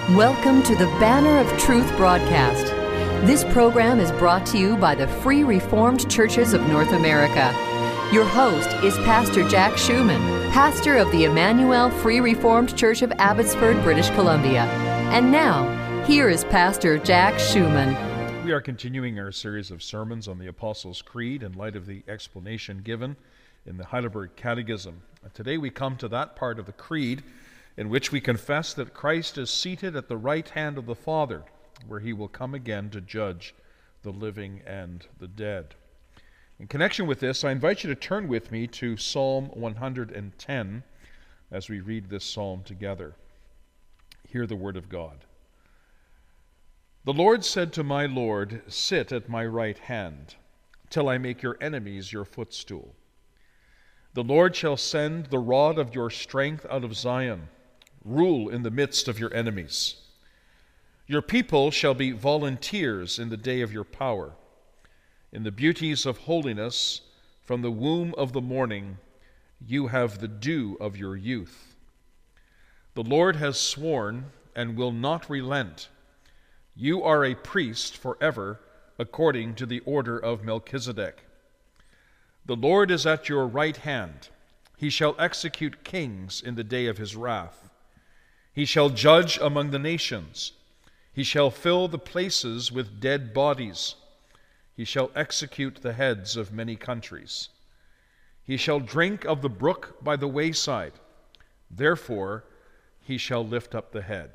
Welcome to the Banner of Truth broadcast. This program is brought to you by the Free Reformed Churches of North America. Your host is Pastor Jack Schumann, pastor of the Emmanuel Free Reformed Church of Abbotsford, British Columbia. And now, here is Pastor Jack Schumann. We are continuing our series of sermons on the Apostles' Creed in light of the explanation given in the Heidelberg Catechism. Today we come to that part of the Creed in which we confess that Christ is seated at the right hand of the Father, where he will come again to judge the living and the dead. In connection with this, I invite you to turn with me to Psalm 110 as we read this psalm together. Hear the word of God. The Lord said to my Lord, "Sit at my right hand, till I make your enemies your footstool. The Lord shall send the rod of your strength out of Zion. Rule in the midst of your enemies. Your people shall be volunteers in the day of your power. In the beauties of holiness, from the womb of the morning, you have the dew of your youth. The Lord has sworn and will not relent. You are a priest forever, according to the order of Melchizedek. The Lord is at your right hand. He shall execute kings in the day of his wrath. He shall judge among the nations. He shall fill the places with dead bodies. He shall execute the heads of many countries. He shall drink of the brook by the wayside. Therefore he shall lift up the head."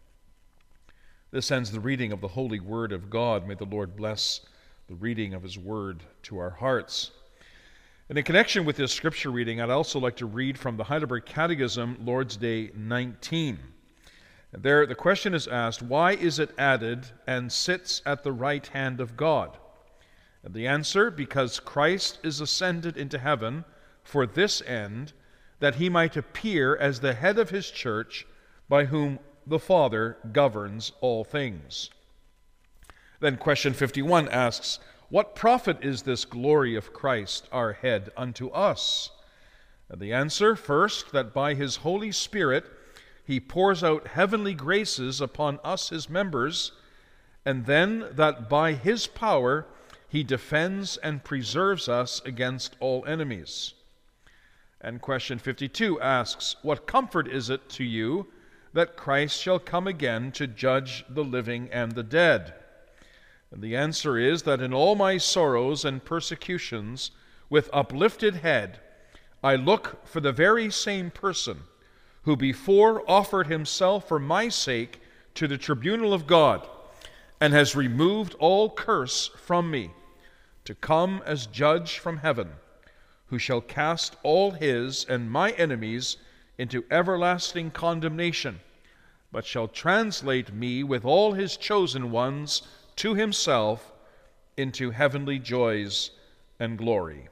This ends the reading of the holy word of God. May the Lord bless the reading of his word to our hearts. And in connection with this scripture reading, I'd also like to read from the Heidelberg Catechism, Lord's Day 19. And there the question is asked, why is it added, "and sits at the right hand of God"? And the answer, because Christ is ascended into heaven for this end, that he might appear as the head of his church, by whom the Father governs all things. Then question 51 asks, what profit is this glory of Christ, our head, unto us? And the answer, first, that by his Holy Spirit he pours out heavenly graces upon us, his members, and then that by his power he defends and preserves us against all enemies. And question 52 asks, what comfort is it to you that Christ shall come again to judge the living and the dead? And the answer is that in all my sorrows and persecutions, with uplifted head, I look for the very same person who before offered himself for my sake to the tribunal of God, and has removed all curse from me, to come as judge from heaven, who shall cast all his and my enemies into everlasting condemnation, but shall translate me with all his chosen ones to himself into heavenly joys and glory.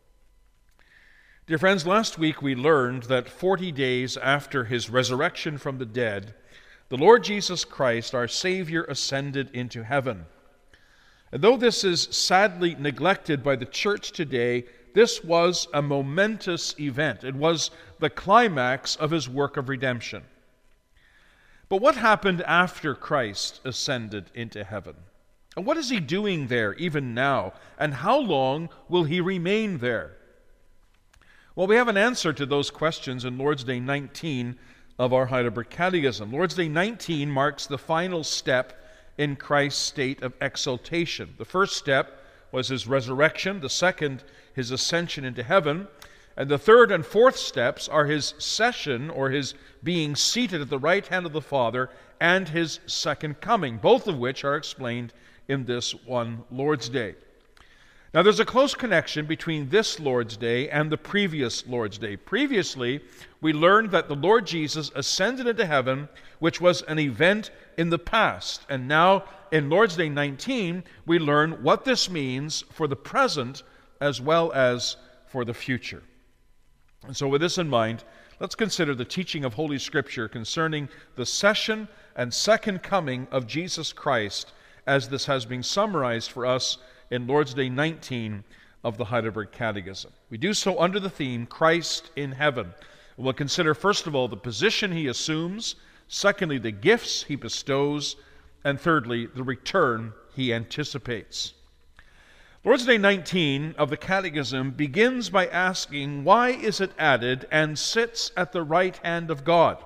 Dear friends, last week we learned that 40 days after his resurrection from the dead, the Lord Jesus Christ, our Savior, ascended into heaven. And though this is sadly neglected by the church today, this was a momentous event. It was the climax of his work of redemption. But what happened after Christ ascended into heaven? And what is he doing there even now? And how long will he remain there? Well, we have an answer to those questions in Lord's Day 19 of our Heidelberg Catechism. Lord's Day 19 marks the final step in Christ's state of exaltation. The first step was his resurrection, the second, his ascension into heaven, and the third and fourth steps are his session, or his being seated at the right hand of the Father, and his second coming, both of which are explained in this one Lord's Day. Now there's a close connection between this Lord's Day and the previous Lord's Day. Previously, we learned that the Lord Jesus ascended into heaven, which was an event in the past. And now in Lord's Day 19, we learn what this means for the present as well as for the future. And so with this in mind, let's consider the teaching of Holy Scripture concerning the session and second coming of Jesus Christ, as this has been summarized for us in Lord's Day 19 of the Heidelberg Catechism. We do so under the theme, Christ in Heaven. We'll consider, first of all, the position he assumes, Secondly, the gifts he bestows. And thirdly, the return he anticipates. Lord's Day 19 of the Catechism begins by asking, why is it added, and sits at the right hand of God?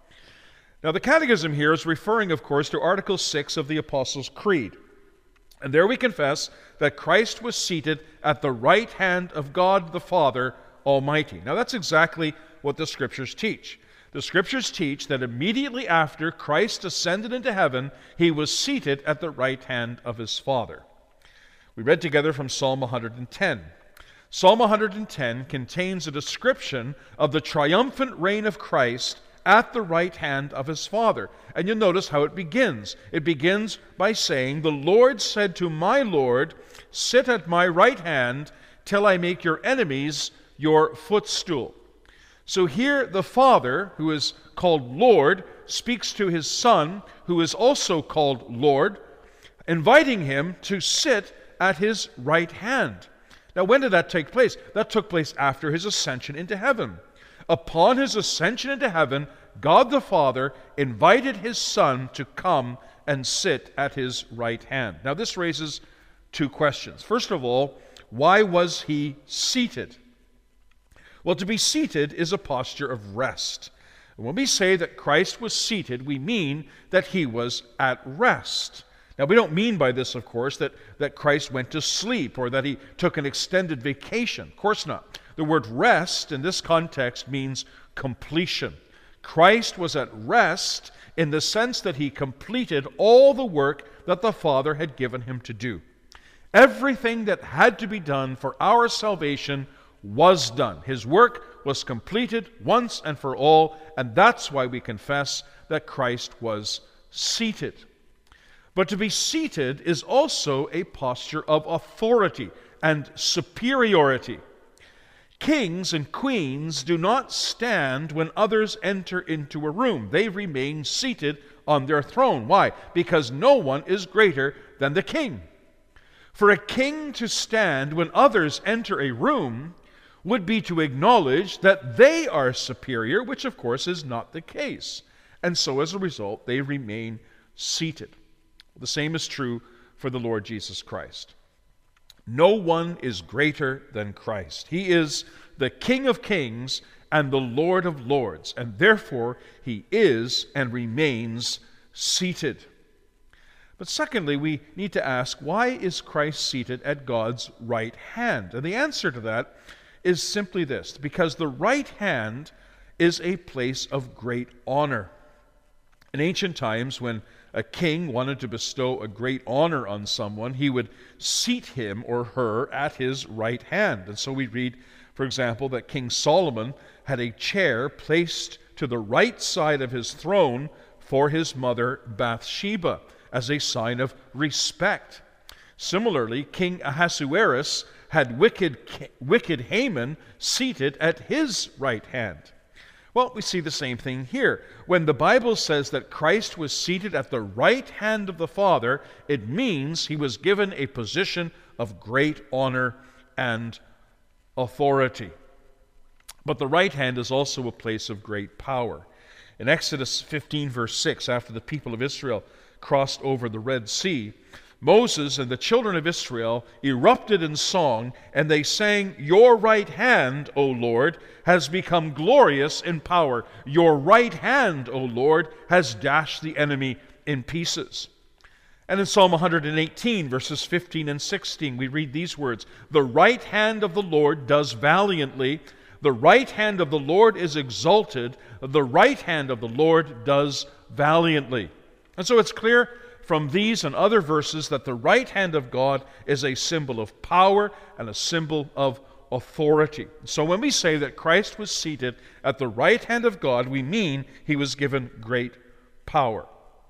Now, the Catechism here is referring, of course, to Article 6 of the Apostles' Creed. And there we confess that Christ was seated at the right hand of God the Father Almighty. Now, that's exactly what the Scriptures teach. The Scriptures teach that immediately after Christ ascended into heaven, he was seated at the right hand of his Father. We read together from Psalm 110. Psalm 110 contains a description of the triumphant reign of Christ at the right hand of his Father. And you'll notice how it begins. It begins by saying, "The Lord said to my Lord, sit at my right hand till I make your enemies your footstool." So here the Father, who is called Lord, speaks to his Son, who is also called Lord, inviting him to sit at his right hand. Now, when did that take place? That took place after his ascension into heaven. Upon his ascension into heaven, God the Father invited his Son to come and sit at his right hand. Now, this raises two questions. First of all, why was he seated? Well, to be seated is a posture of rest. And when we say that Christ was seated, we mean that he was at rest. Now, we don't mean by this, of course, that Christ went to sleep or that he took an extended vacation. Of course not. The word rest in this context means completion. Christ was at rest in the sense that he completed all the work that the Father had given him to do. Everything that had to be done for our salvation was done. His work was completed once and for all, and that's why we confess that Christ was seated. But to be seated is also a posture of authority and superiority. Kings and queens do not stand when others enter into a room. They remain seated on their throne. Why? Because no one is greater than the king. For a king to stand when others enter a room would be to acknowledge that they are superior, which of course is not the case. And so as a result, they remain seated. The same is true for the Lord Jesus Christ. No one is greater than Christ. He is the King of kings and the Lord of lords, and therefore he is and remains seated. But secondly, we need to ask, why is Christ seated at God's right hand? And the answer to that is simply this: because the right hand is a place of great honor. In ancient times, when a king wanted to bestow a great honor on someone, he would seat him or her at his right hand. And so we read, for example, that King Solomon had a chair placed to the right side of his throne for his mother Bathsheba as a sign of respect. Similarly, King Ahasuerus had wicked Haman seated at his right hand. Well, we see the same thing here. When the Bible says that Christ was seated at the right hand of the Father, it means he was given a position of great honor and authority. But the right hand is also a place of great power. In Exodus 15, verse 6, after the people of Israel crossed over the Red Sea, Moses and the children of Israel erupted in song, and they sang, "Your right hand, O Lord, has become glorious in power. Your right hand, O Lord, has dashed the enemy in pieces." And in Psalm 118, verses 15 and 16, we read these words, "The right hand of the Lord does valiantly. The right hand of the Lord is exalted. The right hand of the Lord does valiantly." And so it's clear from these and other verses that the right hand of God is a symbol of power and a symbol of authority. So when we say that Christ was seated at the right hand of God, we mean he was given great power.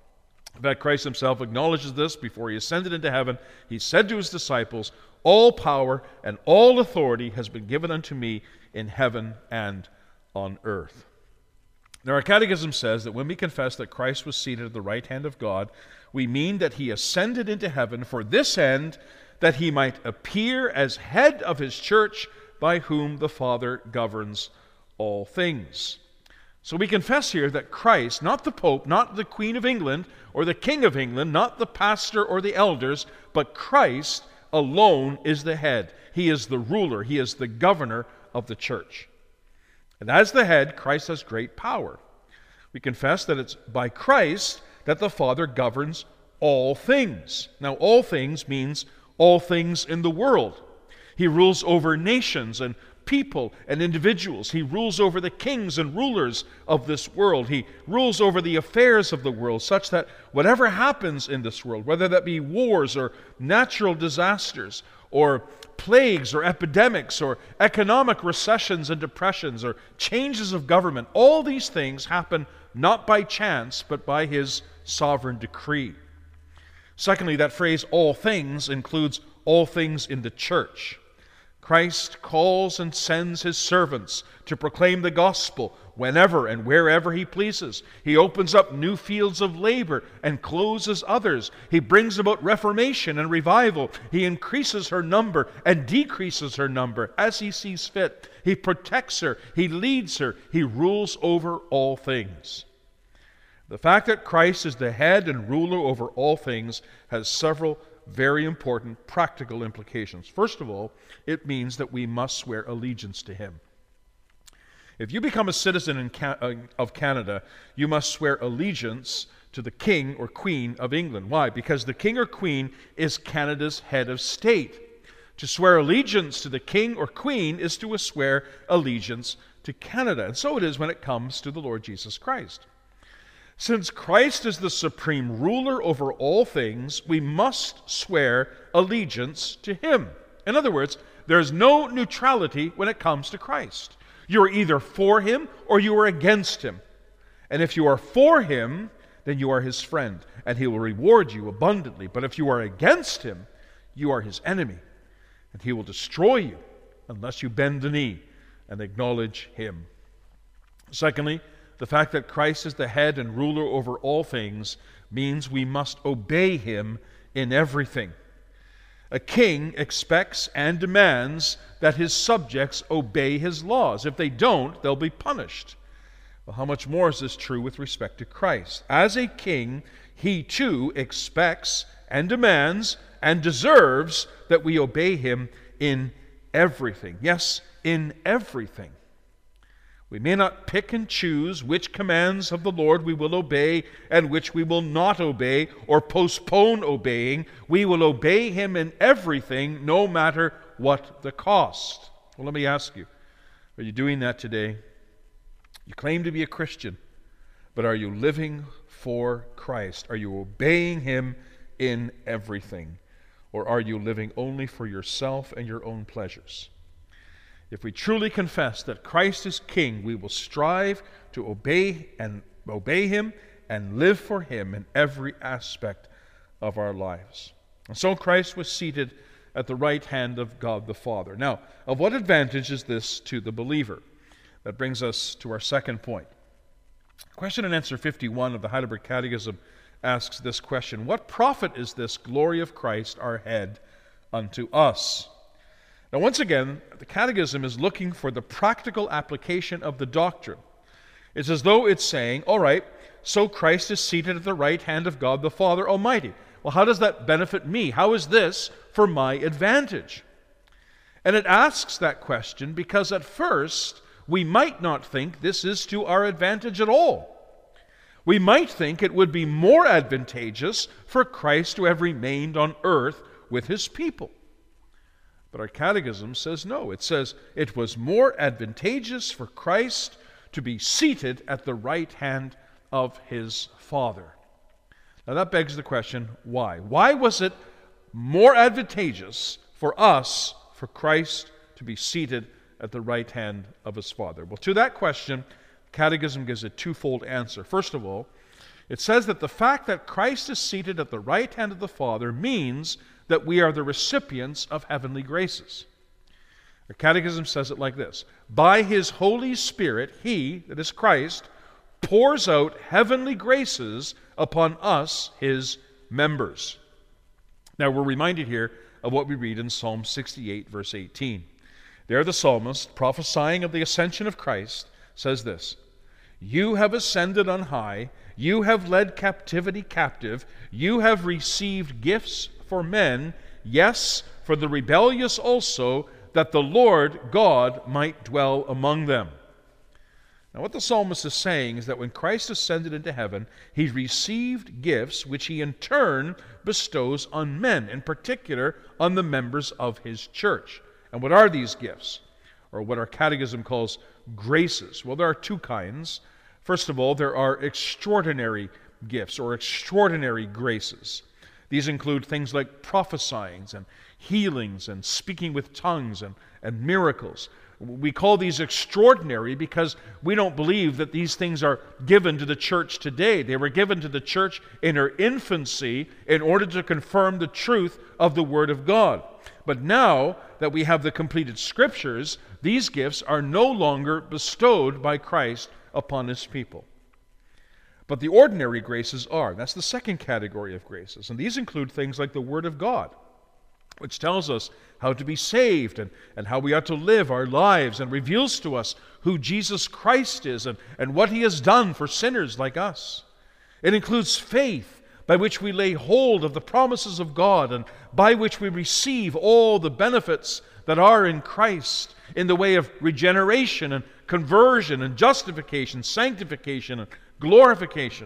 In fact, Christ himself acknowledges this before he ascended into heaven. He said to his disciples, "All power and all authority has been given unto me in heaven and on earth." Now, our catechism says that when we confess that Christ was seated at the right hand of God, we mean that he ascended into heaven for this end, that he might appear as head of his church, by whom the Father governs all things. So we confess here that Christ, not the Pope, not the Queen of England or the King of England, not the pastor or the elders, but Christ alone is the head. He is the ruler. He is the governor of the church. And as the head, Christ has great power. We confess that it's by Christ that the Father governs all things. Now, all things means all things in the world. He rules over nations and people and individuals. He rules over the kings and rulers of this world. He rules over the affairs of the world, such that whatever happens in this world, whether that be wars or natural disasters or plagues or epidemics or economic recessions and depressions or changes of government, all these things happen not by chance, but by His sovereign decree. Secondly, that phrase, all things, includes all things in the church. Christ calls and sends His servants to proclaim the gospel whenever and wherever He pleases. He opens up new fields of labor and closes others. He brings about reformation and revival. He increases her number and decreases her number as He sees fit. He protects her. He leads her. He rules over all things. The fact that Christ is the head and ruler over all things has several very important practical implications. First of all, it means that we must swear allegiance to Him. If you become a citizen of Canada, you must swear allegiance to the King or Queen of England. Why? Because the King or Queen is Canada's head of state. To swear allegiance to the King or Queen is to swear allegiance to Canada. And so it is when it comes to the Lord Jesus Christ. Since Christ is the supreme ruler over all things, we must swear allegiance to Him. In other words, there is no neutrality when it comes to Christ. You are either for Him or you are against Him. And if you are for Him, then you are His friend, and He will reward you abundantly. But if you are against Him, you are His enemy, and He will destroy you unless you bend the knee and acknowledge Him. Secondly, the fact that Christ is the head and ruler over all things means we must obey Him in everything. A king expects and demands that his subjects obey his laws. If they don't, they'll be punished. Well, how much more is this true with respect to Christ? As a king, He too expects and demands and deserves that we obey Him in everything. Yes, in everything. We may not pick and choose which commands of the Lord we will obey and which we will not obey or postpone obeying. We will obey Him in everything, no matter what the cost. Well, let me ask you, are you doing that today? You claim to be a Christian, but are you living for Christ? Are you obeying Him in everything? Or are you living only for yourself and your own pleasures? If we truly confess that Christ is King, we will strive to obey Him and live for Him in every aspect of our lives. And so Christ was seated at the right hand of God the Father. Now, of what advantage is this to the believer? That brings us to our second point. Question and answer 51 of the Heidelberg Catechism asks this question: what profit is this glory of Christ our head unto us? Now, once again, the Catechism is looking for the practical application of the doctrine. It's as though it's saying, all right, so Christ is seated at the right hand of God the Father Almighty. Well, how does that benefit me? How is this for my advantage? And it asks that question because at first we might not think this is to our advantage at all. We might think it would be more advantageous for Christ to have remained on earth with His people. But our catechism says no. It says it was more advantageous for Christ to be seated at the right hand of His Father. Now that begs the question, why? Why was it more advantageous for us, for Christ to be seated at the right hand of His Father? Well, to that question, Catechism gives a twofold answer. First of all, it says that the fact that Christ is seated at the right hand of the Father means that we are the recipients of heavenly graces. The Catechism says it like this: by His Holy Spirit, He, that is Christ, pours out heavenly graces upon us, His members. Now we're reminded here of what we read in Psalm 68, verse 18. There the psalmist, prophesying of the ascension of Christ, says this: You have ascended on high. You have led captivity captive. You have received gifts for men, yes, for the rebellious also, that the Lord God might dwell among them. Now, what the psalmist is saying is that when Christ ascended into heaven, he received gifts which he in turn bestows on men, in particular on the members of his church. And what are these gifts? Or what our catechism calls graces? Well, there are two kinds. First of all, there are extraordinary gifts or extraordinary graces. These include things like prophesying and healings and speaking with tongues and miracles. We call these extraordinary because we don't believe that these things are given to the church today. They were given to the church in her infancy in order to confirm the truth of the Word of God. But now that we have the completed Scriptures, these gifts are no longer bestowed by Christ upon His people. But the ordinary graces are. That's the second category of graces. And these include things like the Word of God, which tells us how to be saved and how we ought to live our lives, and reveals to us who Jesus Christ is and what He has done for sinners like us. It includes faith, by which we lay hold of the promises of God and by which we receive all the benefits that are in Christ in the way of regeneration and conversion and justification, sanctification and glorification.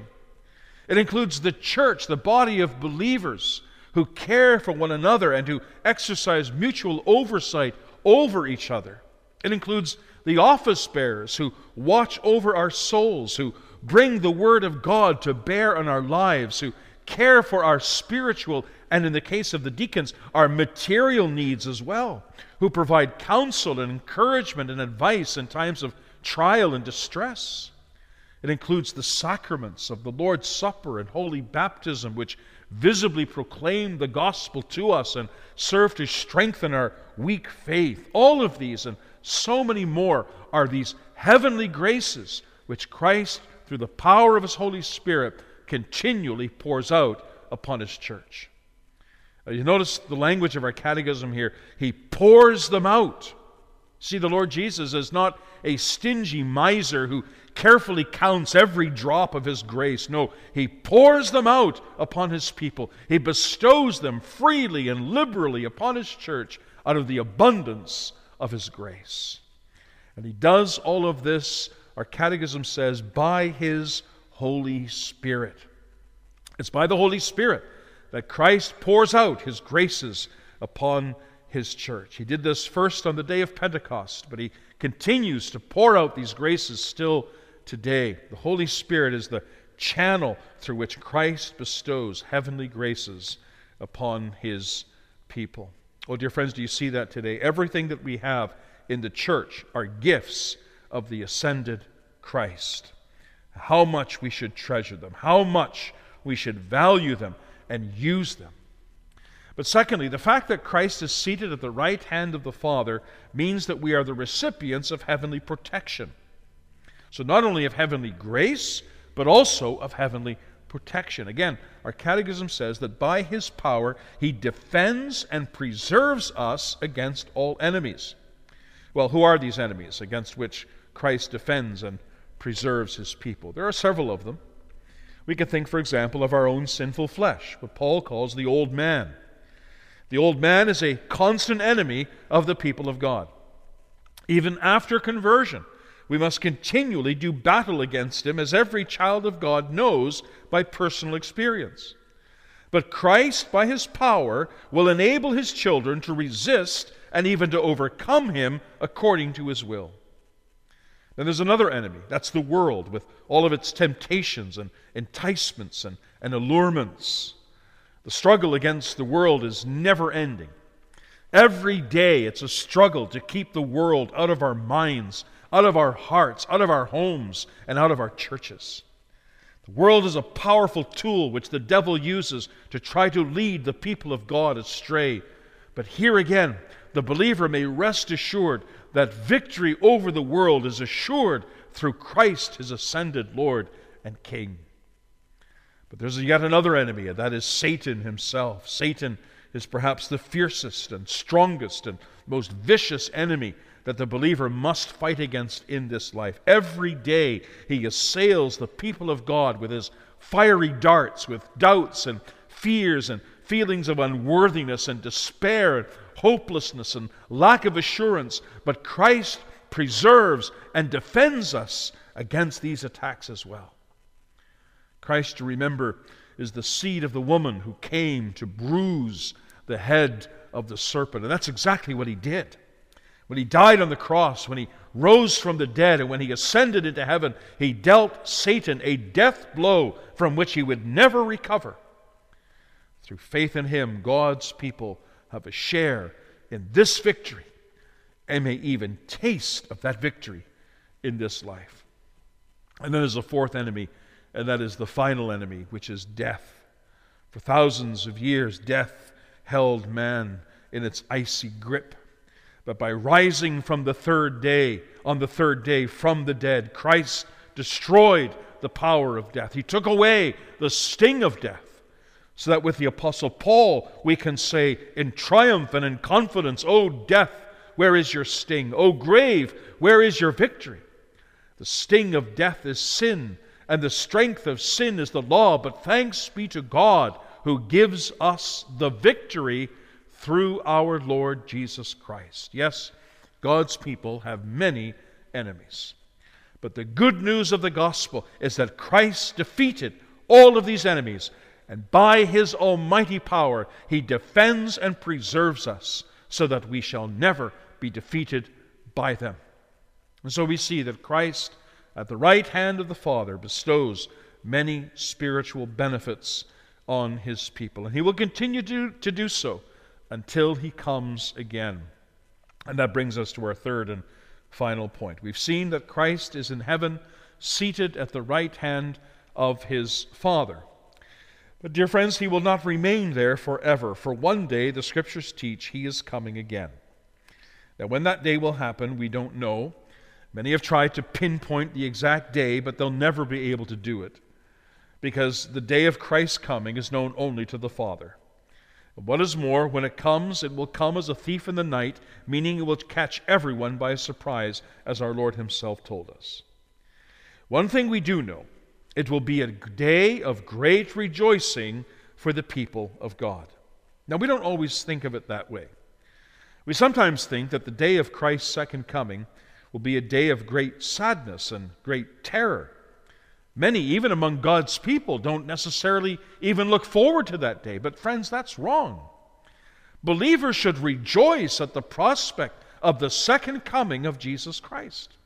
It includes the church, the body of believers who care for one another and who exercise mutual oversight over each other. It includes the office bearers who watch over our souls, who bring the Word of God to bear on our lives, who care for our spiritual and, in the case of the deacons, our material needs as well, who provide counsel and encouragement and advice in times of trial and distress. It includes the sacraments of the Lord's Supper and Holy Baptism, which visibly proclaim the gospel to us and serve to strengthen our weak faith. All of these and so many more are these heavenly graces which Christ, through the power of His Holy Spirit, continually pours out upon His church. You notice the language of our catechism here. He pours them out. See, the Lord Jesus is not a stingy miser who carefully counts every drop of His grace. No, He pours them out upon His people. He bestows them freely and liberally upon His church out of the abundance of His grace. And He does all of this, our catechism says, by His Holy Spirit. It's by the Holy Spirit that Christ pours out His graces upon His church. He did this first on the day of Pentecost, but He continues to pour out these graces still today. The Holy Spirit is the channel through which Christ bestows heavenly graces upon His people. Oh, dear friends, do you see that today? Everything that we have in the church are gifts of the ascended Christ. How much we should treasure them, how much we should value them and use them. But secondly, the fact that Christ is seated at the right hand of the Father means that we are the recipients of heavenly protection. So not only of heavenly grace, but also of heavenly protection. Again, our catechism says that by His power He defends and preserves us against all enemies. Well, who are these enemies against which Christ defends and preserves His people? There are several of them. We can think, for example, of our own sinful flesh, what Paul calls the old man. The old man is a constant enemy of the people of God. Even after conversion, we must continually do battle against him, as every child of God knows by personal experience. But Christ, by His power, will enable His children to resist and even to overcome him according to His will. Then there's another enemy. That's the world, with all of its temptations and enticements and allurements. The struggle against the world is never ending. Every day it's a struggle to keep the world out of our minds, out of our hearts, out of our homes, and out of our churches. The world is a powerful tool which the devil uses to try to lead the people of God astray. But here again, the believer may rest assured that victory over the world is assured through Christ, His ascended Lord and King. But there's yet another enemy, and that is Satan himself. Satan is perhaps the fiercest and strongest and most vicious enemy that the believer must fight against in this life. Every day he assails the people of God with his fiery darts, with doubts and fears and feelings of unworthiness and despair and hopelessness and lack of assurance. But Christ preserves and defends us against these attacks as well. Christ, to remember, is the seed of the woman who came to bruise the head of the serpent. And that's exactly what he did. When he died on the cross, when he rose from the dead, and when he ascended into heaven, he dealt Satan a death blow from which he would never recover. Through faith in him, God's people have a share in this victory and may even taste of that victory in this life. And then there's a fourth enemy, and that is the final enemy, which is death. For thousands of years, death held man in its icy grip. But by rising from the third day, on the third day from the dead, Christ destroyed the power of death. He took away the sting of death, so that with the Apostle Paul we can say in triumph and in confidence, "O death, where is your sting? O grave, where is your victory?" The sting of death is sin, and the strength of sin is the law. But thanks be to God who gives us the victory through our Lord Jesus Christ. Yes, God's people have many enemies. But the good news of the gospel is that Christ defeated all of these enemies, and by his almighty power, he defends and preserves us so that we shall never be defeated by them. And so we see that Christ, at the right hand of the Father, bestows many spiritual benefits on his people. And he will continue to do so until he comes again. And that brings us to our third and final point. We've seen that Christ is in heaven, seated at the right hand of his Father. But dear friends, he will not remain there forever, for one day, the Scriptures teach, he is coming again. Now, when that day will happen, we don't know. Many have tried to pinpoint the exact day, but they'll never be able to do it, because the day of Christ's coming is known only to the Father. What is more, when it comes, it will come as a thief in the night, meaning it will catch everyone by surprise, as our Lord himself told us. One thing we do know, it will be a day of great rejoicing for the people of God. Now, we don't always think of it that way. We sometimes think that the day of Christ's second coming will be a day of great sadness and great terror. Many, even among God's people, don't necessarily even look forward to that day. But friends, that's wrong. Believers should rejoice at the prospect of the second coming of Jesus Christ.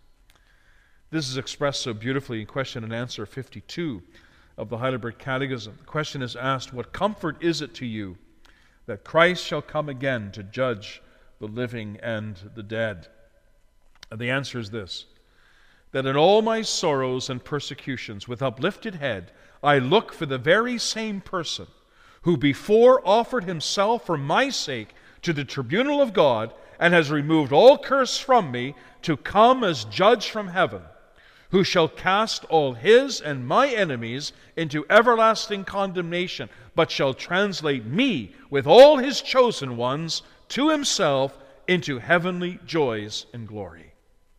This is expressed so beautifully in question and answer 52 of the Heidelberg Catechism. The question is asked, "What comfort is it to you that Christ shall come again to judge the living and the dead?" And the answer is this: that in all my sorrows and persecutions, with uplifted head, I look for the very same person who before offered himself for my sake to the tribunal of God and has removed all curse from me, to come as judge from heaven, who shall cast all his and my enemies into everlasting condemnation, but shall translate me with all his chosen ones to himself into heavenly joys and glory.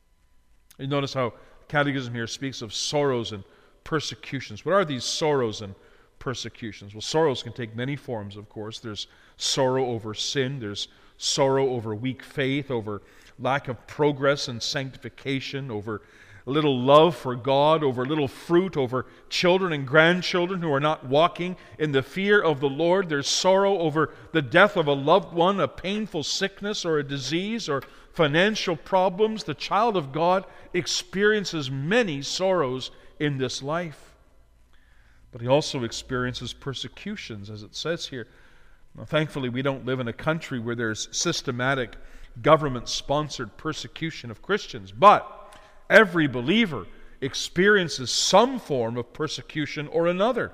You notice how Catechism here speaks of sorrows and persecutions. What are these sorrows and persecutions? Well, sorrows can take many forms, of course. There's sorrow over sin. There's sorrow over weak faith, over lack of progress and sanctification, over little love for God, over little fruit, over children and grandchildren who are not walking in the fear of the Lord. There's sorrow over the death of a loved one, a painful sickness or a disease or financial problems. The child of God experiences many sorrows in this life. But he also experiences persecutions, as it says here. Now, thankfully, we don't live in a country where there's systematic government-sponsored persecution of Christians, but every believer experiences some form of persecution or another.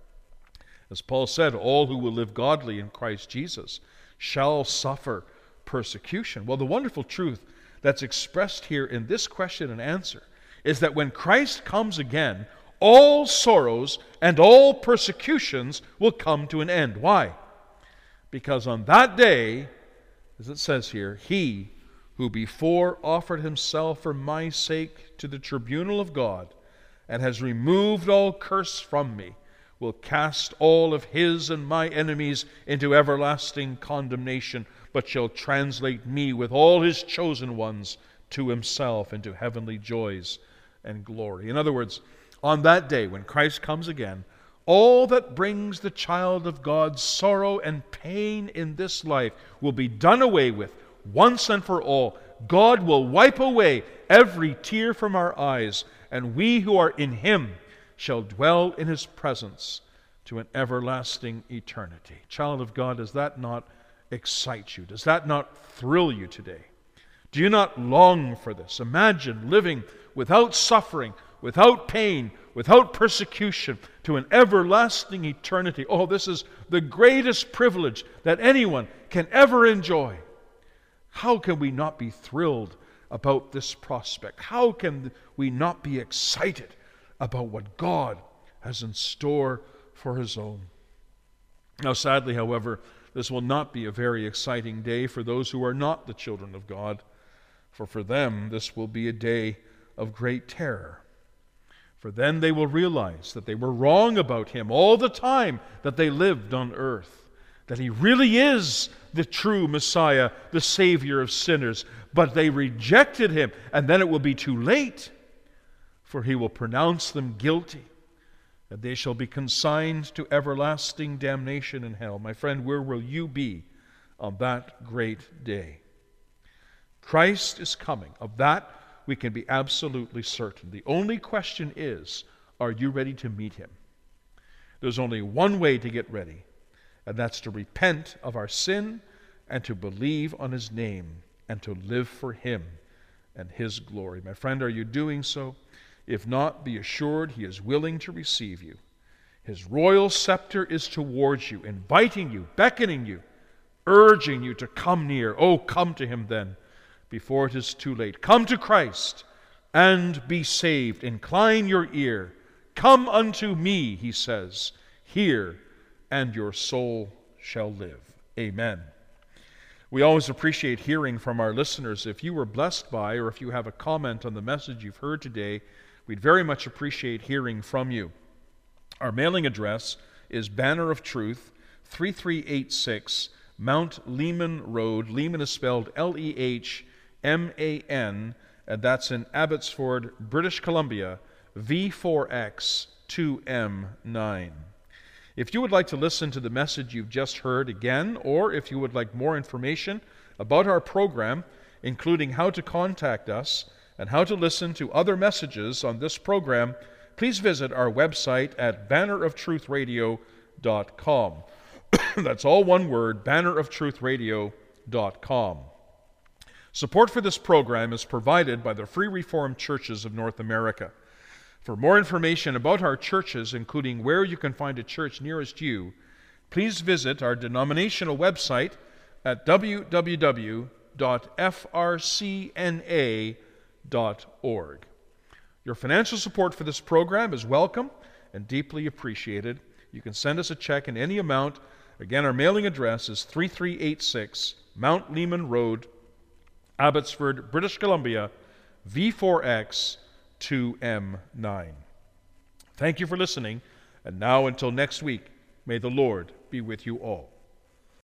As Paul said, all who will live godly in Christ Jesus shall suffer persecution. Well, the wonderful truth that's expressed here in this question and answer is that when Christ comes again, all sorrows and all persecutions will come to an end. Why? Because on that day, as it says here, he who before offered himself for my sake to the tribunal of God, and has removed all curse from me, will cast all of his and my enemies into everlasting condemnation, but shall translate me with all his chosen ones to himself into heavenly joys and glory. In other words, on that day when Christ comes again, all that brings the child of God sorrow and pain in this life will be done away with once and for all. God will wipe away every tear from our eyes, and we who are in him shall dwell in his presence to an everlasting eternity. Child of God, does that not excite you? Does that not thrill you today? Do you not long for this? Imagine living without suffering, without pain, without persecution, to an everlasting eternity. Oh, this is the greatest privilege that anyone can ever enjoy. How can we not be thrilled about this prospect? How can we not be excited about what God has in store for his own? Now, sadly, however, this will not be a very exciting day for those who are not the children of God, for them this will be a day of great terror. For then they will realize that they were wrong about him all the time that they lived on earth, that he really is the true Messiah, the Savior of sinners, but they rejected him, and then it will be too late, for he will pronounce them guilty, and they shall be consigned to everlasting damnation in hell. My friend, where will you be on that great day? Christ is coming. Of that we can be absolutely certain. The only question is, are you ready to meet him? There's only one way to get ready, and that's to repent of our sin and to believe on his name and to live for him and his glory. My friend, are you doing so? If not, be assured he is willing to receive you. His royal scepter is towards you, inviting you, beckoning you, urging you to come near. Oh, come to him then, before it is too late. Come to Christ and be saved. Incline your ear. Come unto me, he says. Hear, and your soul shall live. Amen. We always appreciate hearing from our listeners. If you were blessed by, or if you have a comment on the message you've heard today, we'd very much appreciate hearing from you. Our mailing address is Banner of Truth, 3386 Mount Lehman Road. Lehman is spelled Lehman, and that's in Abbotsford, British Columbia, V4X 2M9. If you would like to listen to the message you've just heard again, or if you would like more information about our program, including how to contact us and how to listen to other messages on this program, please visit our website at banneroftruthradio.com. That's all one word, banneroftruthradio.com. Support for this program is provided by the Free Reformed Churches of North America. For more information about our churches, including where you can find a church nearest you, please visit our denominational website at www.frcna.org. Your financial support for this program is welcome and deeply appreciated. You can send us a check in any amount. Again, our mailing address is 3386 Mount Lehman Road, Abbotsford, British Columbia, V4X 2M9. Thank you for listening, and now until next week, may the Lord be with you all.